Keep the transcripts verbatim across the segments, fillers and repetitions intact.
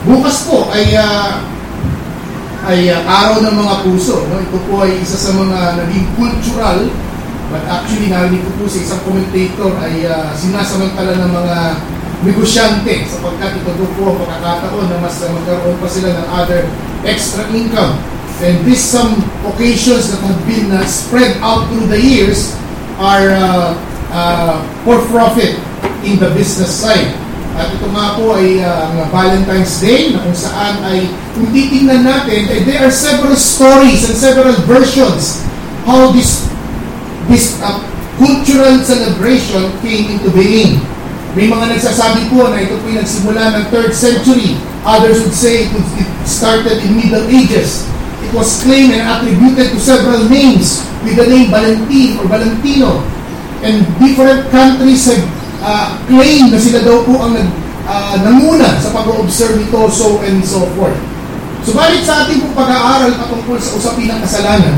Bukas po ay uh, ay uh, araw ng mga puso. No? Ito po ay isa sa mga naging cultural, but actually narinig ko po sa isang commentator ay uh, sinasamantala ng mga negosyante sapagkat ito po po ang pagkakataon na mas uh, magkaroon pa sila ng other extra income. And this some occasions that have been uh, spread out through the years are uh, uh, for profit in the business side. At ito nga po ay uh, ang Valentine's Day na kung saan ay kung titingnan natin, eh, there are several stories and several versions how this this uh, cultural celebration came into being. May mga nagsasabi po na ito po ay nagsimula ng third century. Others would say it, it started in Middle Ages. It was claimed and attributed to several names with the name Valentin or Valentino. And different countries have Uh, claim na sila daw po ang nag, uh, nanguna sa pag-observe nito, so and so forth. Subalit sa ating pong pag-aaral patungkol sa usapin ng kasalanan,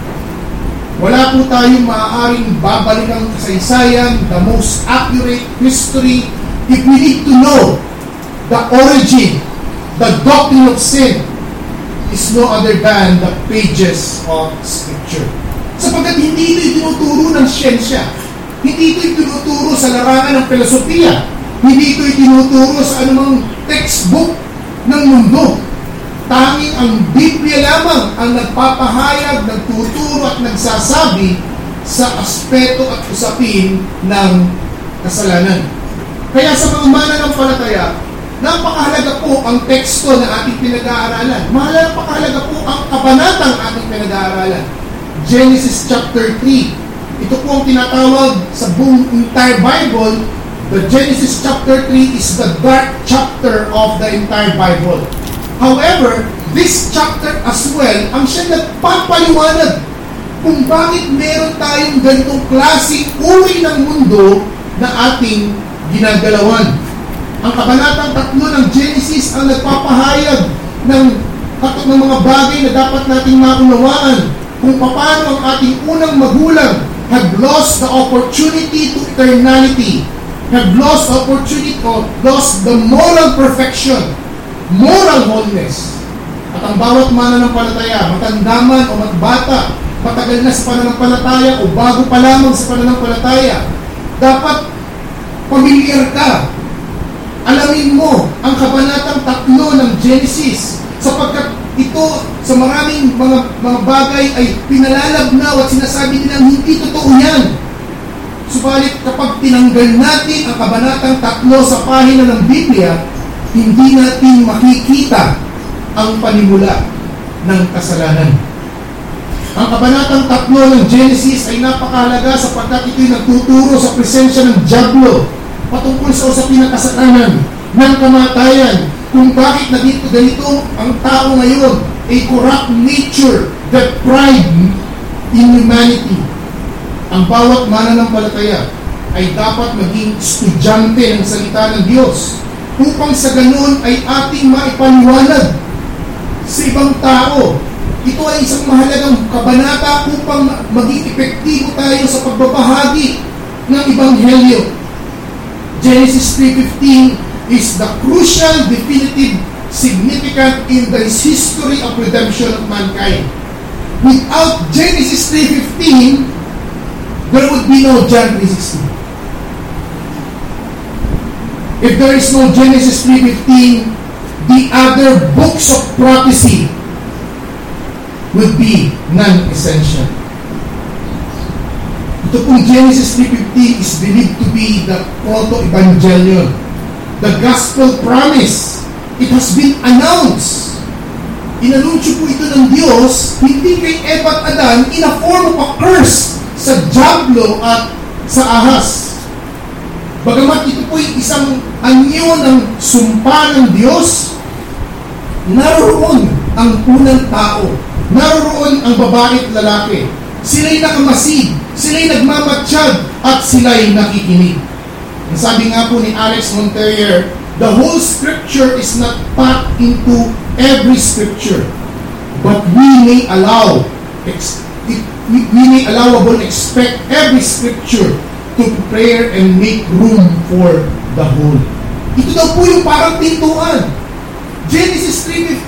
wala po tayong maaaring babalikan kasaysayan, the most accurate history, if we need to know the origin, the doctrine of sin, is no other than the pages of Scripture. Sapagkat hindi ito itinuturo ng siyensya. Hindi ito itinuturo sa larangan ng filosofiya. Hindi ito itinuturo sa anumang textbook ng mundo. Tanging ang Biblia lamang ang nagpapahayag, nagtuturo at nagsasabi sa aspeto at usapin ng kasalanan. Kaya sa mga mananampalataya, napakahalaga po ang teksto na ating pinag-aaralan. Napakahalaga po ang kabanatang ating pinag-aaralan. Genesis chapter three. Ito po ang tinatawag sa buong entire Bible. The Genesis chapter three is the dark chapter of the entire Bible. However, this chapter as well, ang siya nagpapaliwanag kung bakit meron tayong ganitong klaseng uri ng mundo na ating ginagalawan. Ang kabanatang tatlo ng Genesis ang nagpapahayag ng, ng mga bagay na dapat nating maunawaan kung paano ang ating unang magulang have lost the opportunity to eternality, have lost the opportunity or lost the moral perfection, moral wholeness. At ang bawat mananampalataya, matanda man o matbata, matagal na sa pananampalataya o bago pa lamang sa pananampalataya, dapat pamilyar ka. Alamin mo ang kabanatang tatlo ng Genesis sapagkat ito sa maraming mga, mga bagay ay pinalalabnaw at sinasabi nilang hindi totoo yan. Subalit kapag tinanggal natin ang kabanatang tatlo sa pahina ng Biblia, hindi natin makikita ang panimula ng kasalanan. Ang kabanatang tatlo ng Genesis ay napakahalaga sapagkat ito'y nagtuturo sa presensya ng dyablo patungkol sa usapin ng kasalanan, ng kamatayan, kung bakit nandito ganito ang tao ngayon, a corrupt nature that pride in humanity. Ang bawat mananampalataya ay dapat maging estudyante ng salita ng Diyos upang sa ganun ay ating maipaliwanag sa ibang tao. Ito ay isang mahalagang kabanata upang maging epektibo tayo sa pagbabahagi ng Ebanghelyo. Genesis three fifteen is the crucial, definitive, significant in the history of redemption of mankind. Without Genesis three fifteen, there would be no John three sixteen. If there is no Genesis three fifteen, the other books of prophecy would be non-essential. Ito pong Genesis three fifteen is believed to be the proto-evangelion. The gospel promise. It has been announced. Inanunsyo po ito ng Diyos, hindi kay Eva at Adan in a form of a curse sa dyablo at sa ahas. Bagamat ito po ay isang anyo ng sumpa ng Diyos, naroon ang unang tao. Naroon ang babae at lalaki. Sila'y nakamasid, sila'y nagmamatsyag, at sila'y nakikinig. Ang sabi nga po ni Alex Monteyer, the whole Scripture is not packed into every Scripture, but we may allow, ex, we, we may allowable expect every Scripture to prepare and make room for the whole. Ito daw po yung parang pintuan.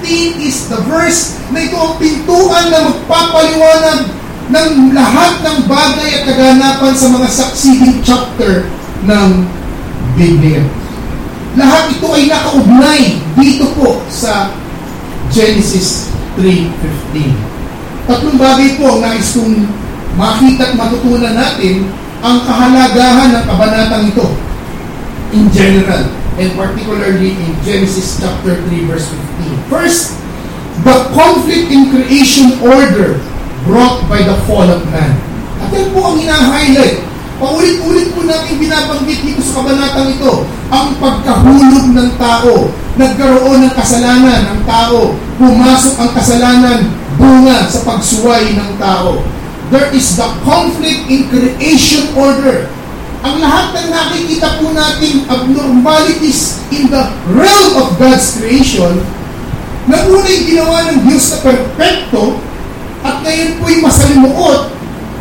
fifteen is the verse na ito ang pintuan na magpapaliwanag ng lahat ng bagay at kaganapan sa mga succeeding chapter ng Biblia. Lahat ito ay nakaugnay dito po sa Genesis three fifteen. Tatlong bagay po ang nais kong makita at matutunan natin ang kahalagahan ng kabanatang ito in general, and particularly in Genesis chapter three verse fifteen. First, the conflict in creation order brought by the fall of man. At yan po ang hina-highlight. Paulit-ulit po natin binabanggit dito sa kabanatang ito ang pagkahulog ng tao. Nagkaroon ng kasalanan ng tao. Pumasok ang kasalanan bunga sa pagsuway ng tao. There is the conflict in creation order. Ang lahat ng nakikita po natin abnormalities in the realm of God's creation, na una'y ginawa ng Diyos na perfecto, at ngayon po'y masalimuot,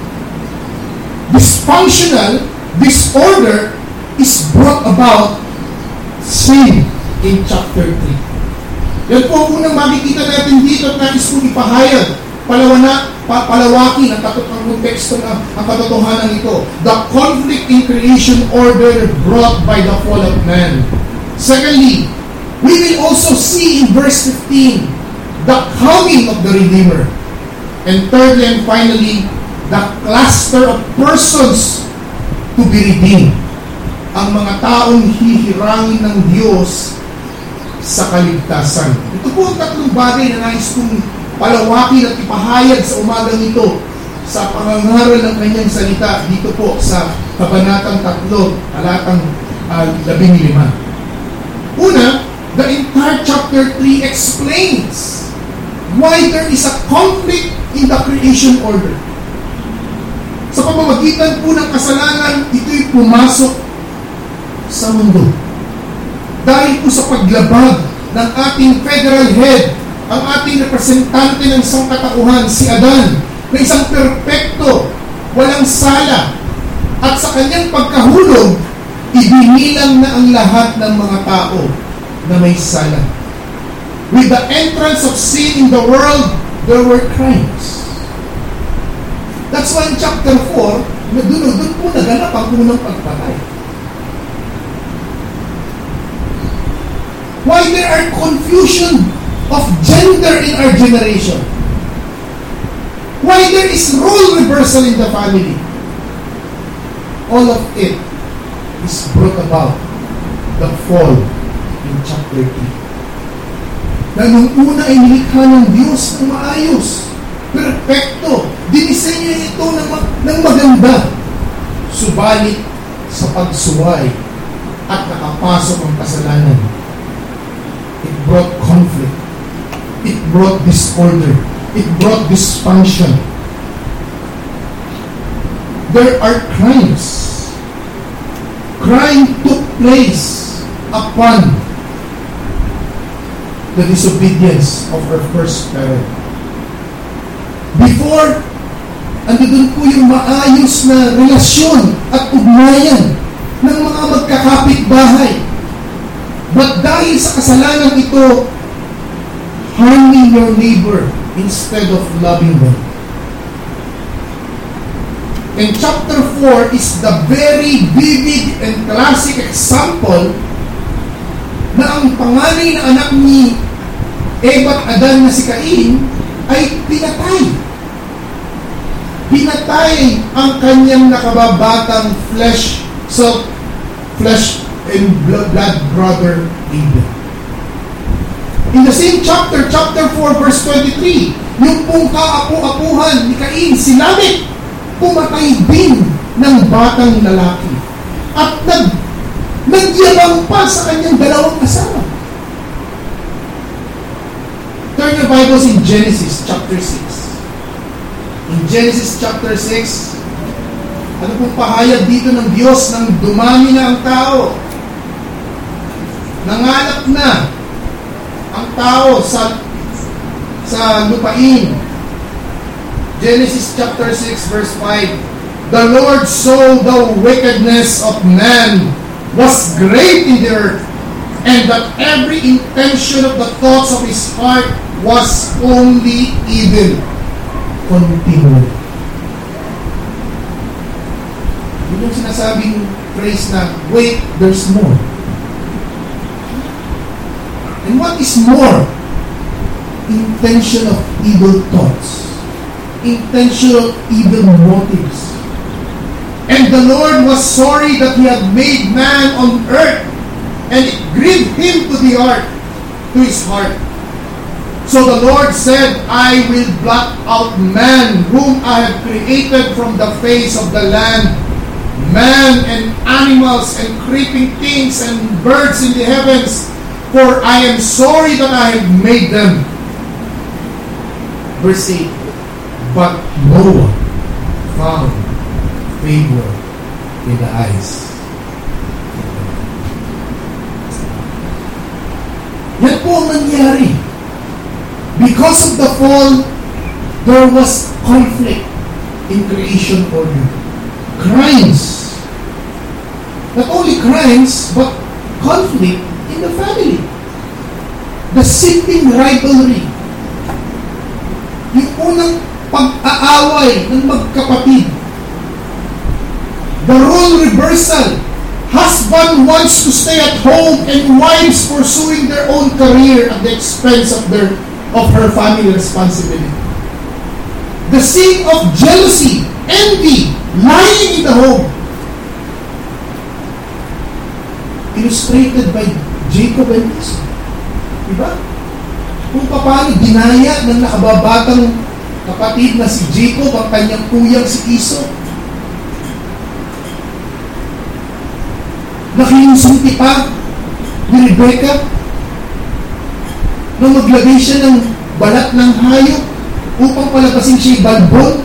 dysfunctional, disorder, is brought about sin in chapter three. Yan po ang unang makikita natin dito at nais kong ipahayag. Palawana, pa, palawakin ang, katot- ang konteksto ng ang katotohanan ito. The conflict in creation order brought by the fall of man. Secondly, we will also see in verse fifteen the coming of the Redeemer. And thirdly and finally, the cluster of persons to be redeemed. Ang mga taong hihirangin ng Diyos sa kaligtasan. Ito po ang tatlong bagay na nais kong palawakin at ipahayag sa umagang ito sa pangangaral ng kanyang salita dito po sa kabanatang tatlo, talatang uh, labing lima. Una, the entire chapter three explains why there is a conflict in the creation order. Sa pamamagitan po ng kasalanan, ito'y pumasok sa mundo. Dahil po sa paglabag ng ating federal head, ang ating representante ng sangkatauhan, si Adan, na isang perpekto, walang sala, at sa kanyang pagkahulog, ibinilang na ang lahat ng mga tao na may sala. With the entrance of sin in the world, there were crimes. That's why in chapter four, na doon, doon po naganap ang unang pagpatay. Why there are confusion of gender in our generation? Why there is role reversal in the family? All of it is brought about the fall in chapter three. Na nung una ay nilikha ng Diyos ng maayos, perfecto, dinisenyo ito ng, ng maganda. Subalit sa pagsuway at nakapasok ang kasalanan, it brought conflict. It brought disorder. It brought dysfunction. There are crimes. Crime took place upon the disobedience of our first parent. Before, andun po yung maayos na relasyon at ugnayan ng mga magkakapit-bahay. But dahil sa kasalanan ito, harming your neighbor instead of loving them. And chapter four is the very vivid and classic example na ang panganay na anak ni Eva at Adan na si Cain ay pinatay. Pinatay ang kanyang nakababatang flesh, so flesh and blood, blood brother Abel. In the same chapter, chapter four, verse twenty-three, yung pong kaapu-apuhan ni Cain, si Lamech, pumatay din ng batang lalaki. At nag, nagyabang pa sa kanyang dalawang asawa. Turn your Bibles in Genesis chapter six. In Genesis chapter six, ano pong pahayag dito ng Diyos nang dumami na ang tao? Nanganak na ang tao sa sa lupain. Genesis chapter six verse five. The Lord saw the wickedness of man was great in the earth, and that every intention of the thoughts of his heart was only evil. Continually. Yun yung sinasabing phrase na, wait, there's more. And what is more? Intention of evil thoughts. Intentional evil motives. And the Lord was sorry that He had made man on earth, and it grieved Him to the heart, to His heart. So the Lord said, I will blot out man, whom I have created from the face of the land, man and animals and creeping things and birds in the heavens, for I am sorry that I have made them. Verse eight, but Noah found favor in the eyes. Yan po ang nangyari. Because of the fall, there was conflict in creation order. Crimes. Not only crimes, but conflict in the family. The sibling rivalry. Yung unang pag-aaway ng magkapatid. The role reversal. Husband wants to stay at home and wives pursuing their own career at the expense of their of her family responsibility. The sin of jealousy, envy, lying in the home. Illustrated by Jacob and Esau. Diba? Kung paano dinaya ng nakababatang kapatid na si Jacob ang kanyang kuyang si Esau. Nakinusunti pa ni Rebecca nung maglagay siya ng balat ng hayop upang palabasin siya'y balbon.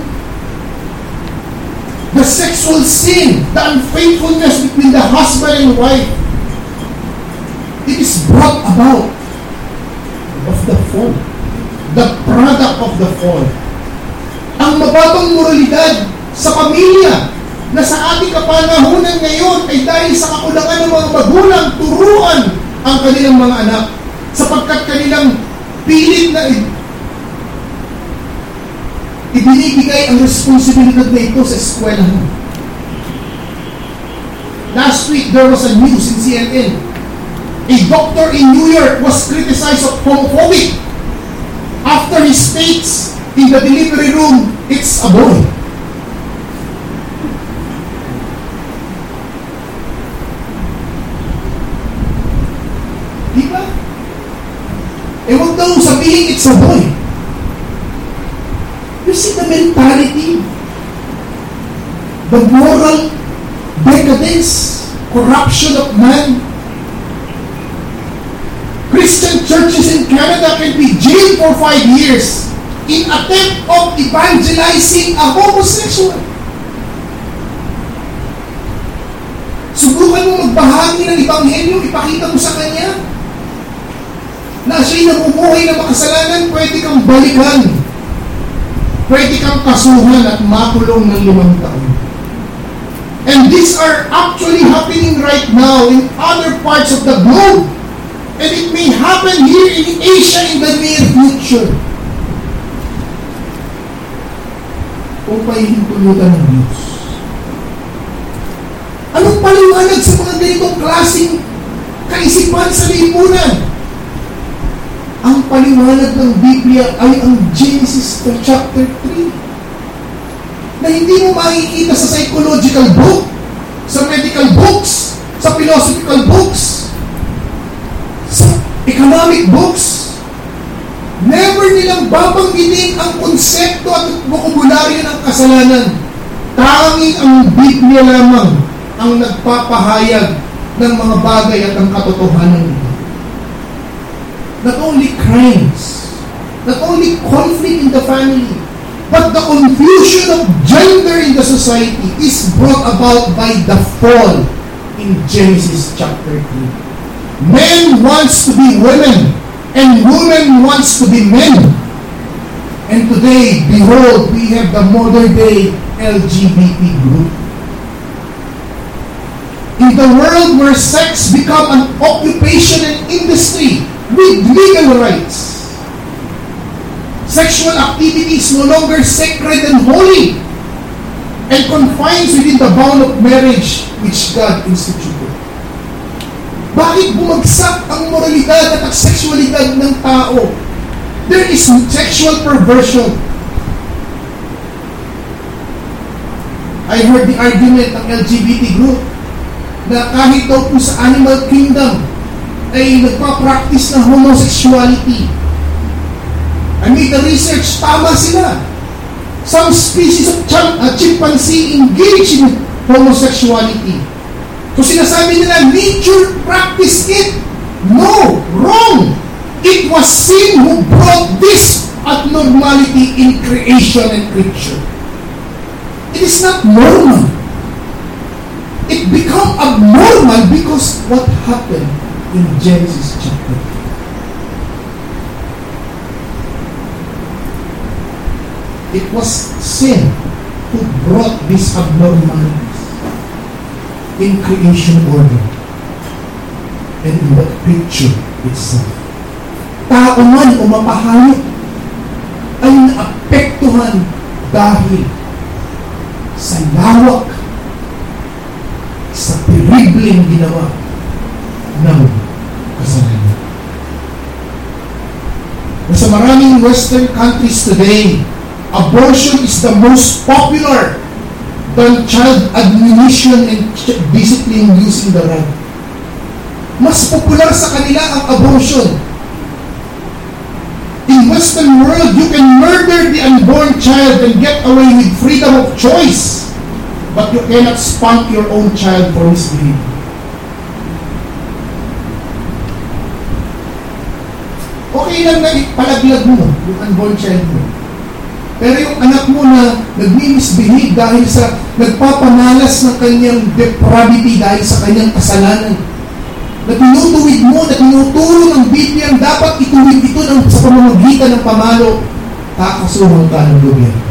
The sexual sin, the unfaithfulness between the husband and wife, it is brought about of the fall. The product of the fall. Ang mababang moralidad sa pamilya na sa ating kapanahunan ngayon ay dahil sa kakulangan ng mga magulang turuan ang kanilang mga anak sapagkat kanilang pilit na i- ibinibigay ang responsibilidad na ito sa eskwelahan. Last week, there was a news in C N N. A doctor in New York was criticized of homophobic after he states in the delivery room, it's a boy. Diba? Eh, huwag daw sabihin it's a boy. You see the mentality, the moral decadence, corruption of man. Christian churches in Canada can be jailed for five years in attempt of evangelizing a homosexual. Subukan mo magbahagi ng ebanghelyo, ipakita mo sa kanya na siya'y namumuhay na makasalanan, pwede kang balikan. Pwede kang kasuhan at makulong ng limang taon. And these are actually happening right now in other parts of the globe. And it may happen here in Asia in the near future. Kung pahihintulutan ng Diyos. Anong paliwanag sa mga ganitong klaseng kaisipan sa lipunan? Ang paliwanag ng Biblia ay ang Genesis chapter three. Na hindi mo makikita sa psychological book, sa medical books, sa philosophical books, sa economic books. Never nilang babanggitin ang konsepto at bokabularyo ng kasalanan. Tanging ang Biblia lamang ang nagpapahayag ng mga bagay at ang katotohanan nito. Not only crimes, not only conflict in the family, but the confusion of gender in the society is brought about by the fall in Genesis chapter three. Men wants to be women, and women wants to be men. And today, behold, we have the modern day L G B T group. In the world where sex become an occupation and industry with legal rights, sexual activity is no longer sacred and holy and confined within the bound of marriage which God instituted. Bakit bumagsak ang moralidad at ang sexualidad ng tao? There is sexual perversion. I heard the argument ng L G B T group na kahit daw po sa animal kingdom ay nagpa-practice ng homosexuality. I made the research, tama sila. Some species of chim- uh, chimpanzee engage in homosexuality. So sinasabi nila, nature practice it. No, wrong. It was sin who brought this abnormality in creation and creature. It is not normal. It become abnormal because what happened in Genesis chapter two. It was sin who brought these abnormalities in creation order and in the creature itself. Tao man o mapahayop ay naapektuhan dahil sa lawak, sa terribleng ginawa ng kasalanan. Sa maraming Western countries today, abortion is the most popular than child admonition and discipline using the rod. Mas popular sa kanila ang abortion. In Western world, you can murder the unborn child and get away with freedom of choice, but you cannot spank your own child for misbehaving. Okay lang na palaglag mo yung unborn child mo. Pero yung anak mo na nag-misbehave dahil sa nagpapanalas ng kanyang depravity dahil sa kanyang kasalanan, na tinutuwid mo, na tinuturo ng Biblia, dapat ituwid ito ng, sa pamamagitan ng pamalo, kakasuhan ka ng gobyerno.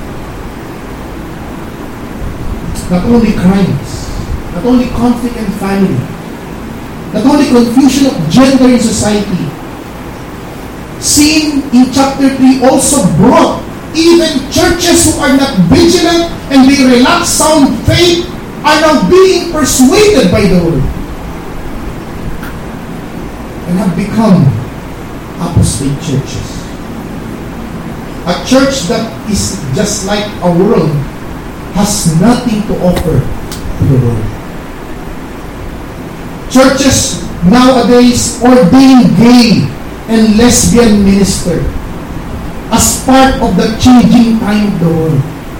Not only crimes, not only conflict in family, not only confusion of gender in society, sin in chapter three also brought even churches who are not vigilant and they relax sound faith are now being persuaded by the word and have become apostate churches. A church that is just like a world has nothing to offer to the world. Churches nowadays ordain gay and lesbian minister as part of the changing time of the world.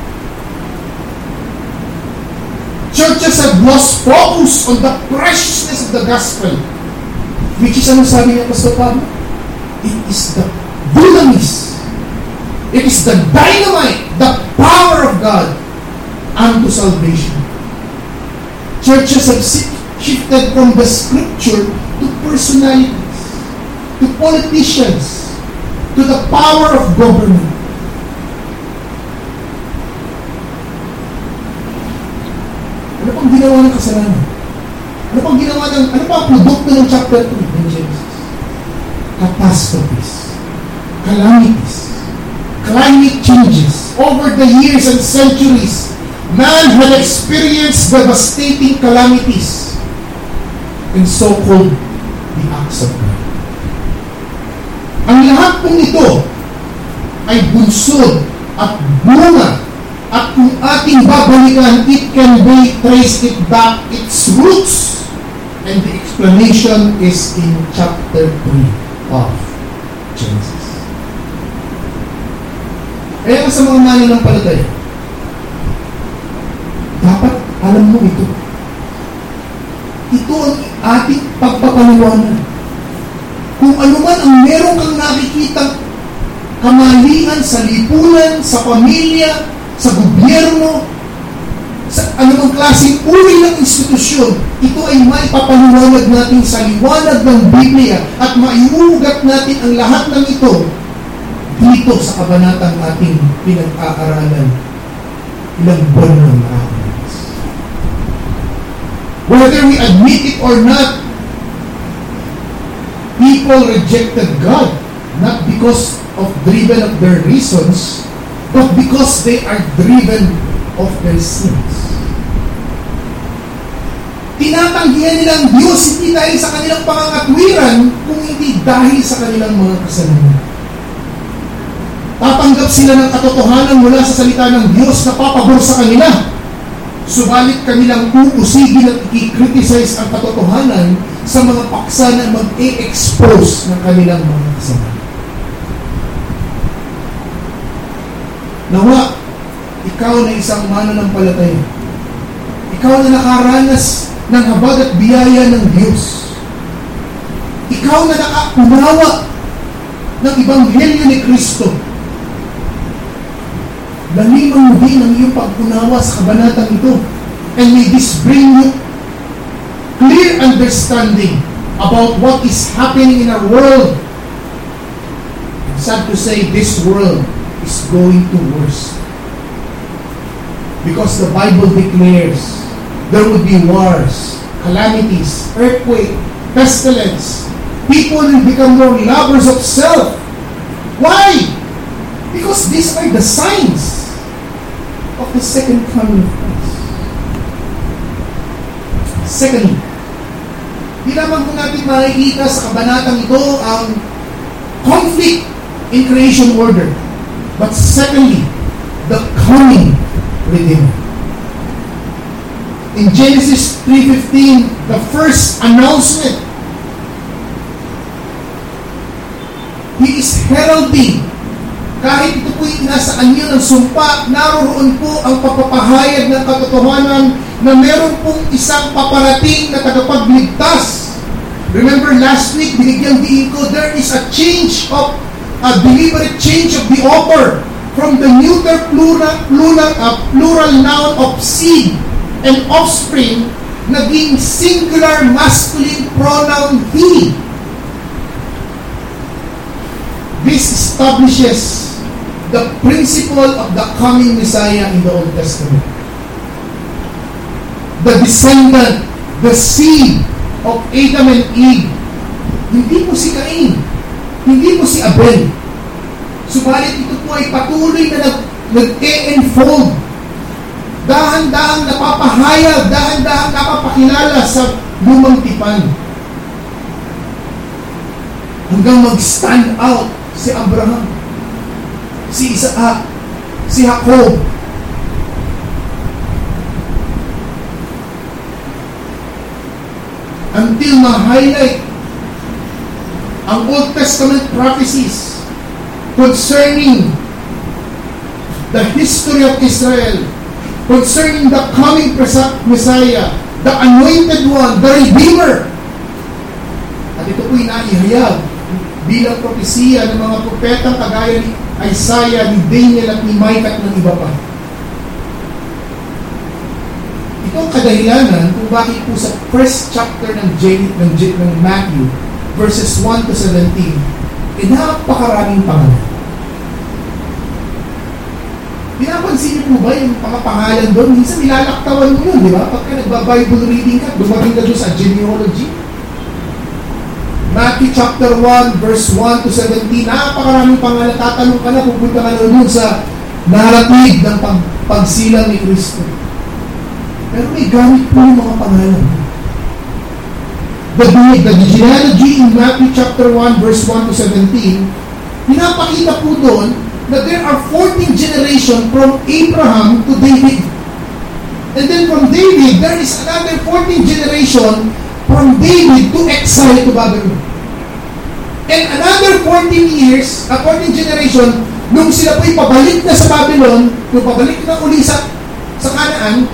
Churches have lost focus on the preciousness of the gospel, which is, ano sabi niya, Pastor Pablo? It is the dunamis. It is the dynamite, the power of God unto salvation. Churches have shifted from the scripture to personalities, to politicians, to the power of government. Ano pang ginawa ng kasalanan? Ano pang ginawa ng, ano pang produkto ng chapter three ng Genesis? Catastrophes, calamities, climate changes. Over the years and centuries, man had experienced devastating calamities and so-called the acts of God. Ang lahat pong ito ay bunsod at bunga, at kung ating babalikan, it can be traced it back its roots, and the explanation is in chapter three of Genesis. Kaya sa mga mananampalataya, dapat alam mo ito. Ito ang ating pagpapaliwanag. Kung ano man ang meron kang nakikitang kamalian sa lipunan, sa pamilya, sa gobyerno, sa anumang klaseng uri ng institusyon, ito ay maipapaliwanag natin sa liwanag ng Biblia at maiuugat natin ang lahat ng ito dito sa kabanatang ating pinag-aaralan ilang buwan ng nakakalipas. Whether we admit it or not, people rejected God, not because of driven of their reasons, but because they are driven of their sins. Tinatanggihan nila ang Diyos hindi dahil sa kanilang pangangatwiran, kung hindi dahil sa kanilang mga kasalanan. Tatanggap sila ng katotohanan mula sa salita ng Diyos na papabor sa kanila. Subalit kanilang uusigin at i-criticize ang katotohanan sa mga paksa na mag-e-expose ng kanilang mga kasalanan. Nawa, ikaw na isang mananampalataya. Ikaw na nakaranas ng habag at biyaya ng Diyos. Ikaw na nakaunawa ng Ebanghelyo ni Kristo. Laliman mo din ang iyong pag-unawa sa kabanatang ito. And may this bring you clear understanding about what is happening in our world. Sad to say, this world is going to worse. Because the Bible declares there will be wars, calamities, earthquake, pestilence. People will become more lovers of self. Why? Because these are the signs of the second coming of Christ. Secondly, di lamang po natin makikita sa kabanatang ito ang conflict in creation order, but secondly, the coming Redeemer. In Genesis three fifteen, the first announcement, He is heralding. Kahit ito po'y nasa anyo ng sumpa, naroon po ang pagpapahayag ng katotohanan na meron pong isang paparating na tagapagligtas. Remember last week, binigyan din ko, there is a change of, a deliberate change of the author from the neuter plural, plural, uh, plural noun of seed and offspring, naging singular masculine pronoun he. This establishes the principle of the coming Messiah in the Old Testament. The descendant, the seed of Adam and Eve. Hindi po si Cain, hindi po si Abel. Subalit ito po ay patuloy na nag, nag-e-enfold. Dahan-dahang napapahayag, dahan-dahang napapakilala sa lumang tipan. Hanggang mag-stand out si Abraham, si Isaac, si Jacob. Until ma-highlight ang Old Testament prophecies concerning the history of Israel, concerning the coming Messiah, the anointed one, the Redeemer. At ito po'y naihayag bilang propesiya ng mga propetang kagaya ni Isaiah, ni Daniel at ni Micah at ng iba pa. Ito ang kadahilanan kung bakit po sa first chapter ng, J, ng, J, ng Matthew, verses one to seventeen, eh napakaraming pangalan. Pinapansin niyo po ba yung mga pangalan doon? Minsan nilalaktawan mo yun, di ba? Pagka nagba-Bible reading ka, dumating ka doon sa genealogy. Matthew chapter one, verse one to seventeen, napakaraming pangalan. Tatanong ka na, pupunta ka na doon sa narrative ng pag, pagsilang ni Kristo. Pero may gamit po yung mga pangalan. The, the genealogy in Matthew chapter one, verse one to seventeen, pinapakita po doon na there are fourteen generations from Abraham to David. And then from David, there is another fourteen generation from David to exile to Babylon. And another fourteen years, a fourteen generation, nung sila po'y pabalik na sa Babylon, nung pabalik na uli sa, sa Canaan,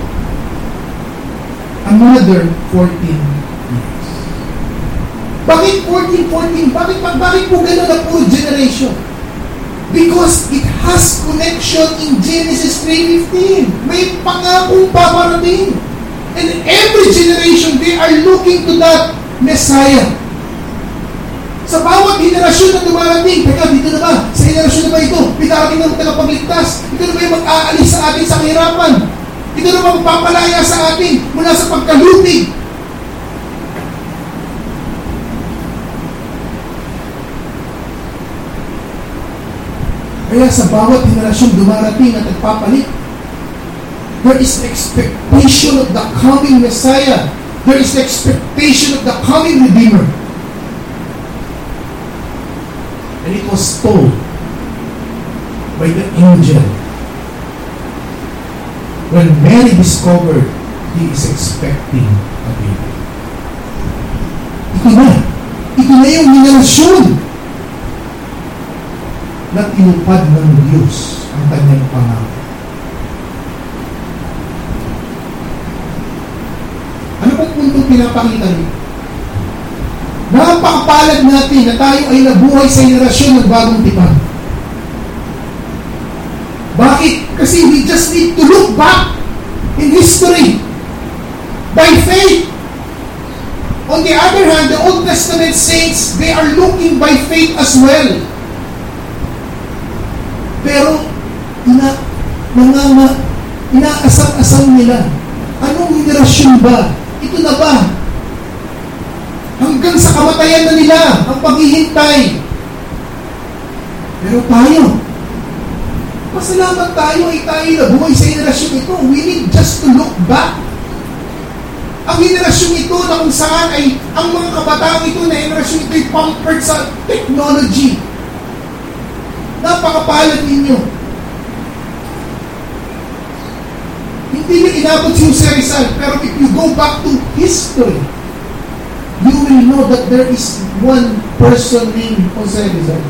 another fourteen years. Bakit fourteen, fourteen? Bakit, bakit po gano'n na puro generation? Because it has connection in Genesis three fifteen. May pangakong paparating. And every generation, they are looking to that Messiah. Sa bawat henerasyon na dumarating, teka, dito na ba? Sa henerasyon na ba ito? Pitarating ng tagapagligtas. Ito na ba yung mag-aalis sa atin sa kahirapan? Ito na ba magpapalaya sa atin mula sa pagkalupig Kaya sa bawat henerasyon dumarating at nagpapalit, there is expectation of the coming Messiah. There is expectation of the coming Redeemer. And it was told by the angel when Mary discovered he is expecting a baby. Ito na. Ito na yung henerasyon na tinupad ng Diyos ang kanyang pangako. Ano pong puntong pinapakita niyo? Napakapalad natin na tayo ay nabuhay sa henerasyon ng bagong tipan. Bakit? Kasi we just need to look back in history by faith. On the other hand, the Old Testament saints, they are looking by faith as well. Pero, ina, nanganga, inaasam-asam nila. Anong henerasyon ba? Ito na ba? Hanggang sa kamatayan na nila, ang paghihintay. Pero tayo, pasalamat tayo ay tayo na buhay sa henerasyon ito. We need just to look back. Ang henerasyon ito na kung saan ay ang mga kabataan ito na henerasyon ito ay pampered sa technology. Napakapalad ninyo. Hindi niya inabot si Jose Rizal, pero if you go back to history, you will know that there is one person named Jose Rizal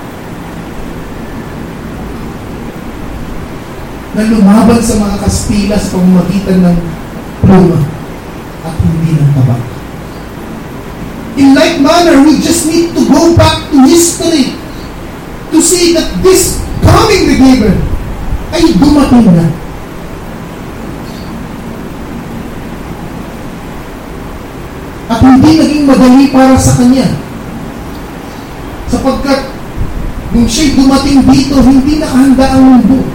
na lumaban sa mga Kastila sa pamamagitan ng pluma at hindi ng tabak. In like manner, we just need to go back to history to see that this coming Redeemer ay dumating na. At hindi naging madali para sa kanya. Sapagkat nung siya'y dumating dito, hindi nakahanda ang mundo.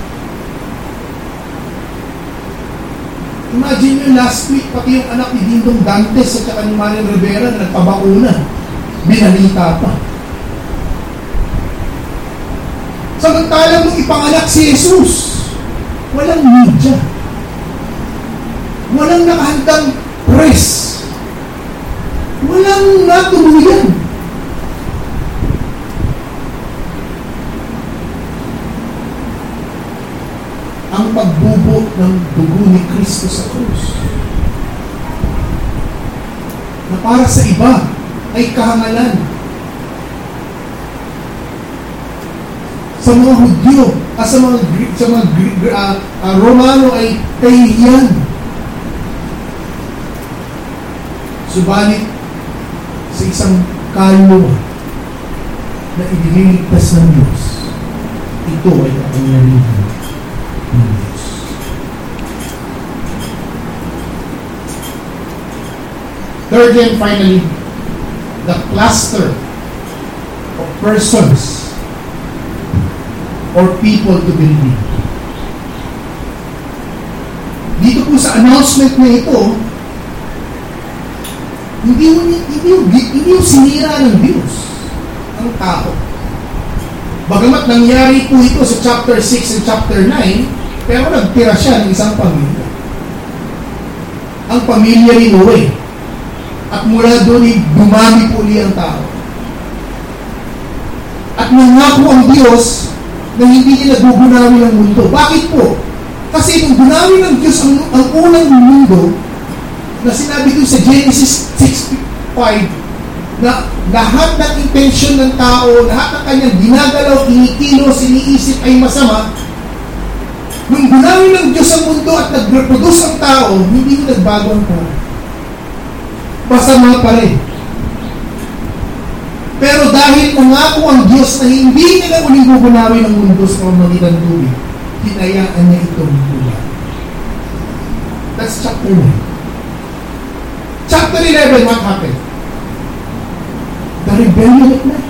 Imagine nyo last week, pati yung anak ni Dingdong Dantes at saka ni Manny Rivera na nagpabakuna. Binalita pa. Samantalang nung ipanganak si Jesus, walang media. Walang nakahandang press. Walang natuluyan. Ang pagbubo ng dugo ni Kristo sa krus na para sa iba ay kahangalan. Sa mga Hudyo, ah, sa mga, sa mga uh, uh, Romano ay kahihiyan. Subalit, sa isang kaluluwa na idiniligtas ng Diyos, ito ay kapangyarihan ng Diyos. Thirdly and finally, the cluster of persons or people to be redeemed. Dito po sa announcement na ito, hindi yung, hindi yung, hindi yung sinira ng Diyos ang tao. Bagamat nangyari po ito sa chapter six and chapter nine, pero nagtira siya ng isang pamilya. Ang pamilya ni Noe. At mula doon ay dumami po ulit ang tao. At nangako ang Diyos na hindi niya nagugunawi ng mundo. Bakit po? Kasi nung gunawi ng Diyos ang, ang unang mundo, na sinabi doon sa Genesis six five, na lahat ng intensyon ng tao, lahat ng kanyang ginagalaw, kinikilos, iniisip ay masama. Nung gunawi ng Diyos ang mundo at nag-reproduce ang tao, hindi mo nagbago ang tao. Masama pa rin. Pero dahil nangako ang Diyos na hindi nila uling gugunawi ng mundo sa pamamagitan ng tubig, hinayaan niya itong buwan. That's chapter nine. Chapter eleven, what happened? The rebellion at night.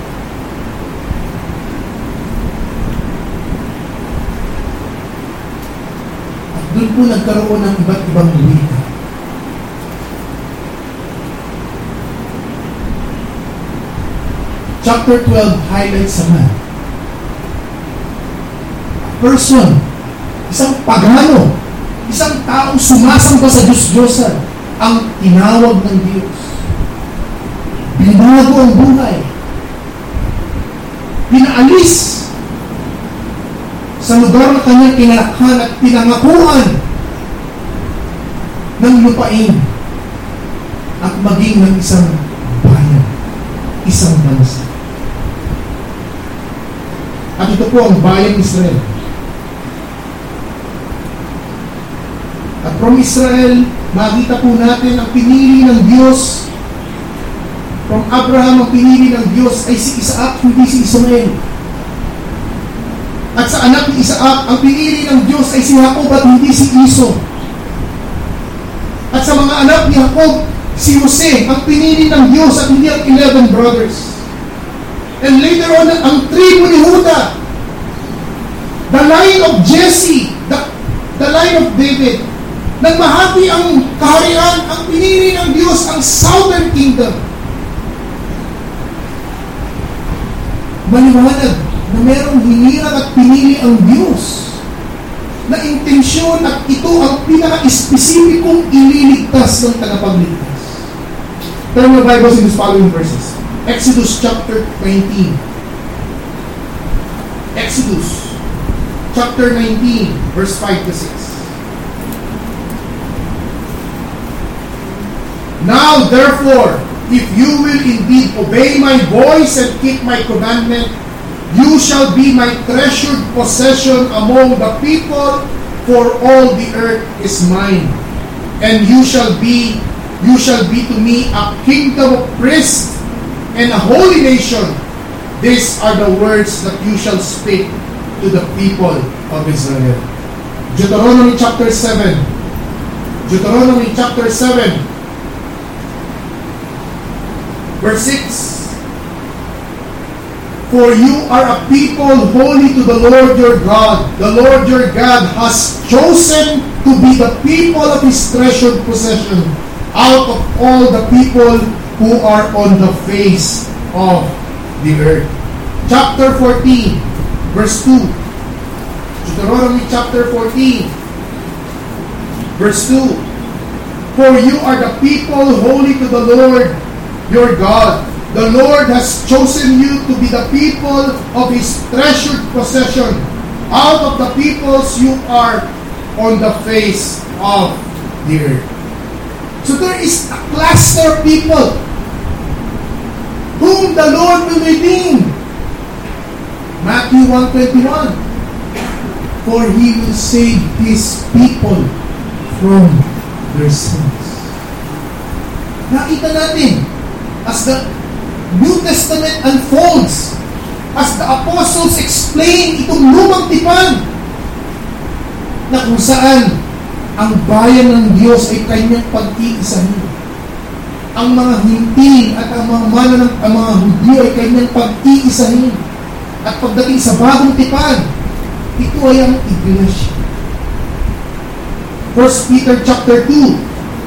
At doon po nagkaroon ng iba't ibang wika. Chapter twelve highlights naman person, isang pagano, isang taong sumasamba sa Diyos-Diyosan, ang tinawag ng Diyos. Binago ang buhay. Pinaalis sa lugar na kanyang kinalakhan at pinangakuan ng lupain at maging ng isang bayan, isang bansa. At ito po ang bayang Israel. At from Israel, makita po natin ang pinili ng Diyos. From Abraham, ang pinili ng Diyos ay si Isaac, hindi si Ismael. At sa anak ni Isaac, ang pinili ng Diyos ay si Jacob at hindi si Esau. At sa mga anak ni Jacob, si Jose, ang pinili ng Diyos at hindi ang eleven brothers. And later on, ang tribu ni Judah, the line of Jesse, the, the line of David, nang mahati ang kaharian, ang pinili ng Diyos, ang southern kingdom. Maliwanag na merong hinirang at pinili ang Diyos na intensyon at ito ang pinaka-espesipikong ililigtas ng tagapagligtas. Turn your Bibles in these following verses. Exodus chapter nineteen. Exodus chapter nineteen, verse five to six. Now therefore, if you will indeed obey my voice and keep my commandment, you shall be my treasured possession among the people, for all the earth is mine. And you shall be, you shall be to me a kingdom of priests and a holy nation. These are the words that you shall speak to the people of Israel. Deuteronomy chapter seven. Deuteronomy chapter seven. Verse six. For you are a people holy to the Lord your God. The Lord your God has chosen to be the people of His treasured possession out of all the people who are on the face of the earth. Chapter fourteen, verse two. Deuteronomy chapter fourteen, verse two. For you are the people holy to the Lord your God. The Lord has chosen you to be the people of His treasured possession out of the peoples you are on the face of the earth. So there is a cluster of people whom the Lord will redeem. Matthew one twenty-one. For He will save His people from their sins. Nakita natin, as the New Testament unfolds, as the apostles explain itong lumang tipan, na kung saan ang bayan ng Diyos ay kanyang pag-iisahin. Ang mga Hintil at ang mga mana ng ang mga Hudyo ay kanyang pag-iisahin. At pagdating sa bagong tipan, ito ay ang Iglesia. First Peter chapter two.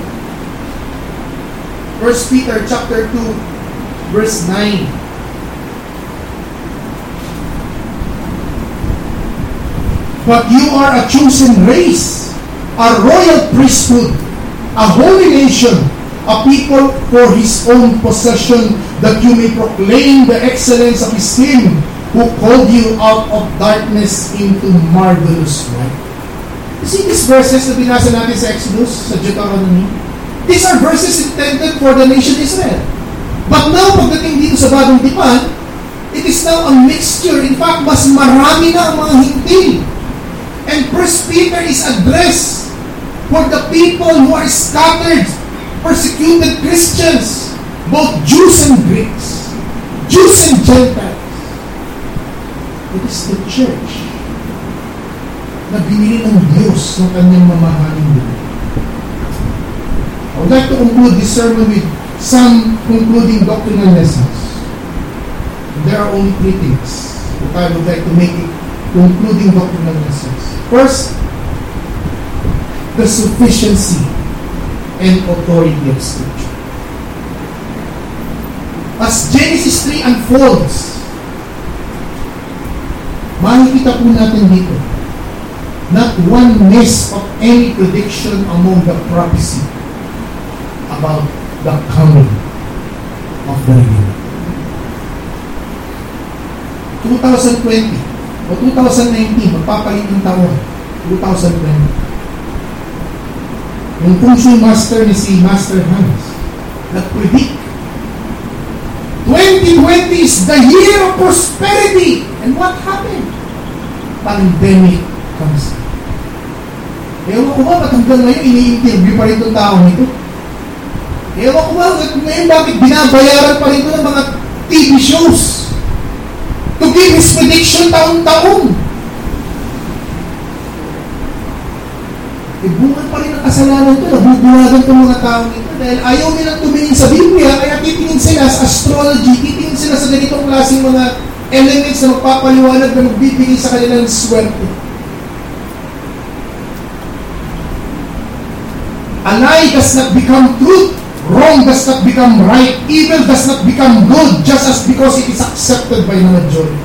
First Peter chapter two, verse nine. But you are a chosen race, a royal priesthood, a holy nation, a people for His own possession, that you may proclaim the excellence of His Him who called you out of darkness into marvelous light. You see these verses na binasa natin sa Exodus, sa Deuteronomy? These are verses intended for the nation Israel. But now, pagdating dito sa bagong tipan, it is now a mixture. In fact, mas marami na ang mga Hintil. And First Peter is addressed for the people who are scattered, persecuted Christians, both Jews and Greeks, Jews and Gentiles. It is the church na binili ng Diyos ng kanyang mamahaling buhay. I would like to conclude this sermon with some concluding doctrinal lessons. There are only three things that I would like to make it concluding doctrinal lessons. First, the sufficiency and authority of Scripture. As Genesis three unfolds, makikita po natin dito not one miss of any prediction among the prophecy about the coming of the Redeemer. twenty twenty o twenty nineteen, magpapalit ng taon. twenty twenty. Yung Feng Shui master ni si Master Hans, nag-predict twenty twenty is the year of prosperity. And what happened? Pandemic comes. Ewan ko ba, ba't hanggang ngayon ini-interview pa rin itong taong ito? Ewan ko ba, ngayon bakit binabayaran pa rin ito ng mga T V shows to give his prediction taon-taon? E bunga pa rin ang kasalanan ito, nabubulagan itong mga taong ito dahil ayaw nilang tumingin sa Biblia, kaya titingin sila sa astrology, titingin sila sa ganitong klaseng mga elements na magpapaliwanag na magbibigay sa kanilang swerte. A lie does not become truth. Wrong does not become right. Evil does not become good just as because it is accepted by the majority.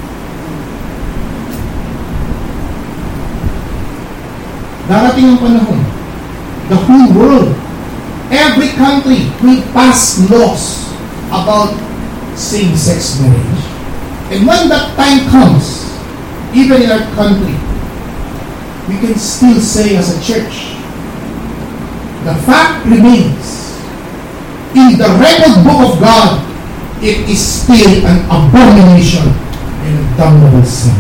Darating ang panahon, the whole world, every country will pass laws about same-sex marriage. And when that time comes, even in our country, we can still say as a church, the fact remains, in the record book of God, it is still an abomination and a damnable sin.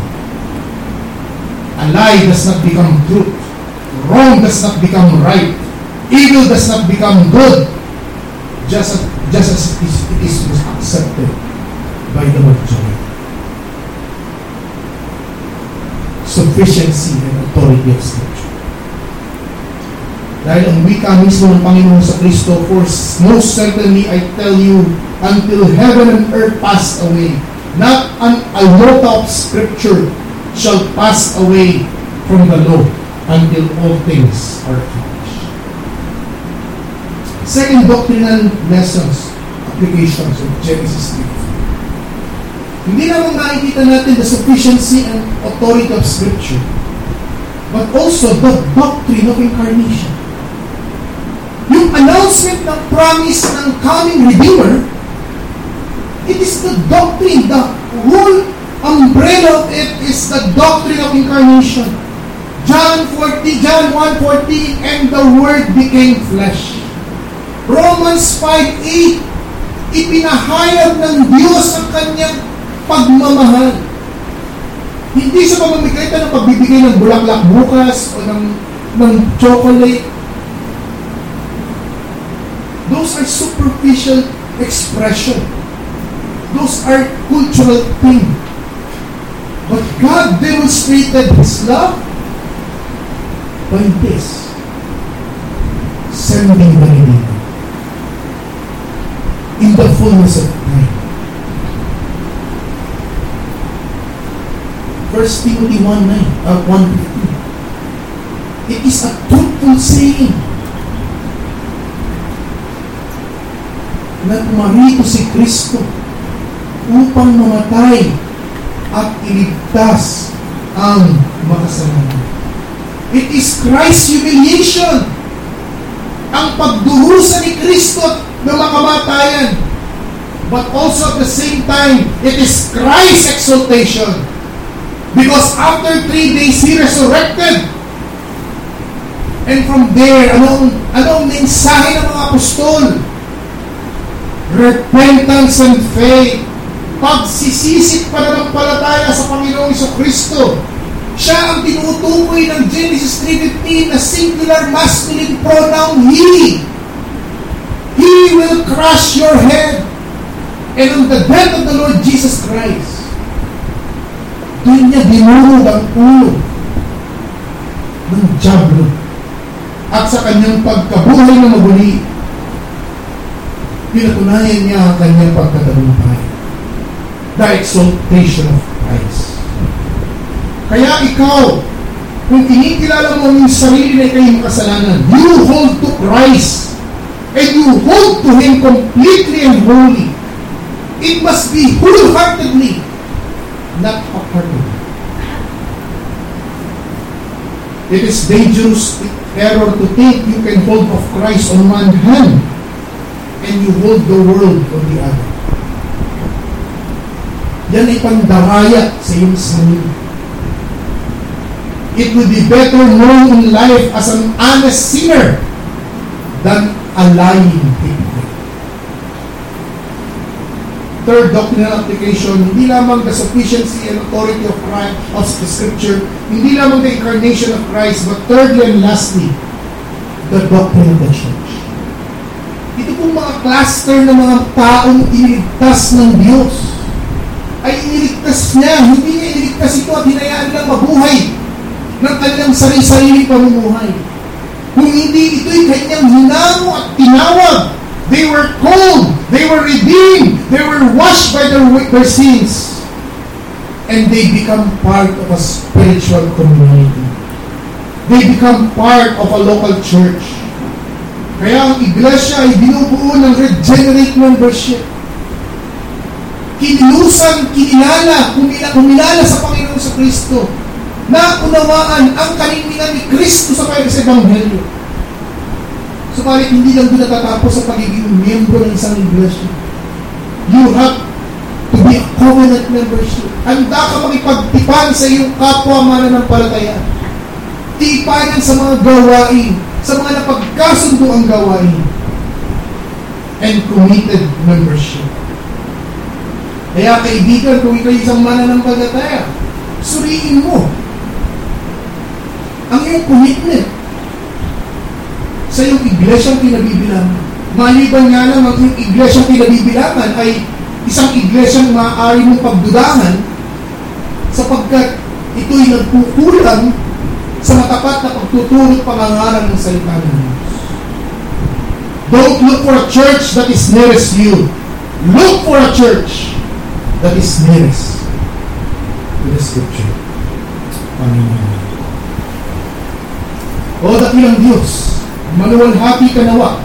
A lie does not become truth. Wrong does not become right. Evil does not become good. Just as, just as it is, it is accepted by the majority. Sufficiency and authority of Scripture. Dahil ang wika mismo ng Panginoon sa Kristo, for most certainly I tell you, until heaven and earth pass away, not an iota of Scripture shall pass away from the law until all things are accomplished. Second doctrinal lessons, applications of Genesis three. Hindi naman makikita natin the sufficiency and authority of Scripture, but also the doctrine of incarnation. Yung announcement ng promise ng coming Redeemer, it is the doctrine, the whole umbrella of it is the doctrine of incarnation. John forty, John one fourteen, and the Word became flesh. Romans five eight, ipinahayag ng Diyos ang kanyang pagmamahal. Hindi sa pamamagitan ng pagbibigay ng bulaklak bukas o ng, ng chocolate. Those are superficial expression. Those are cultural things. But God demonstrated His love by this, sending the Redeemer in the fullness of time. First Timothy one nine, uh, one fifteen. It is a truthful saying na pumarito si Kristo upang mamatay at iligtas ang makasalanan. It is Christ's humiliation, ang pagdurusa ni Kristo ng mga kamatayan. But also at the same time, it is Christ's exaltation. Because after three days, He resurrected. And from there, anong, anong mensahe ng mga apostol? Repentance and faith. Pagsisisip pananampalataya sa Panginoong Jesucristo. Siya ang tinutukoy ng Genesis three fifteen na singular masculine pronoun He. He will crush your head. And on the death of the Lord Jesus Christ, doon niya dinurog ang ulo ng diablo. At sa kanyang pagkabuhay na mabuli, pinatunayan niya ang kanyang pagkatagumpay. The exaltation of Christ. Kaya ikaw, kung kinikilala mo ang sarili na ikaw'y makasalanan, you hold to Christ and you hold to Him completely and wholly. It must be wholeheartedly, not half-heartedly. It is dangerous error to think you can hold of Christ on one hand and you hold the world on the other. Yan ay pandaraya sa iyong sarili. It would be better known in life as an honest sinner than a lying hypocrite. Third doctrinal application, hindi lamang the sufficiency and authority of Christ, of the Scripture, hindi lamang the incarnation of Christ, but thirdly and lastly, the doctrine of the church. Ito pong mga cluster ng mga taong iniligtas ng Diyos, ay iniligtas niya, hindi niya iniligtas ito at hinayaan lang mabuhay ng kanilang sarili-sariling pamumuhay. Kung hindi ito'y kanyang hinamo at tinawag, they were called, they were redeemed, they were washed by their, their sins, and they become part of a spiritual community. They become part of a local church. Kaya ang iglesia ay binubuo ng regenerate membership. Kinilusan, kinilala, kumila, kumilala sa Panginoon sa Kristo, na unawaan ang kalinlingan ni Kristo sa kanyang Ebanghelyo. Subalit hindi lang doon natatapos sa pagiging miyembro ng isang iglesia. You have to be a covenant membership. Handa ka makipagtipan sa iyong kapwa mananampalataya. Tipanan sa mga gawain, sa mga napagkasundo ang gawain. And committed membership. Kaya kaibigan, kung ikaw isang mananampalataya, suriin mo ang iyong commitment sa iyong iglesyang kinabibilangan. Maliban nga lang ang iyong iglesyang kinabibilangan ay isang iglesyang maaari mong pagdudahan sapagkat ito'y nagkukulang sa matapat na pagtuturo at pangangaral ng salita ng Diyos. Don't look for a church that is nearest you. Look for a church that is nearest to the Scripture. Panginoon. O dakilang Diyos, maluwalhati ka nawa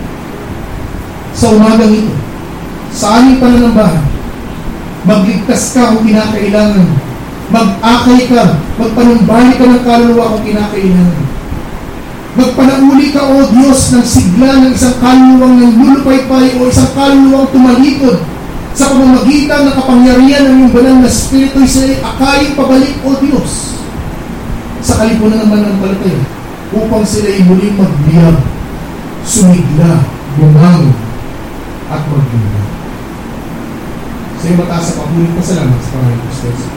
sa umagang ito, sa aming pananambahan. Magligtas ka kung kinakailangan. Mag-akay ka, magpanumbali ka ng kaluluwa kung kinakailangan. Magpanauli ka, O Diyos, ng sigla ng isang kaluluwang nanglulupaypay o isang kaluluwang tumalikod sa pamamagitan ng kapangyarihan ng iyong banal na Espiritu sa akayin pabalik, O Diyos, sa kalipunan naman ng palataya, upang sila ay muling magliyab, sumigla, bumangon, at magliyab. Sa iyo mataas sa pabuling pasalamat sa Panginoon Kristo.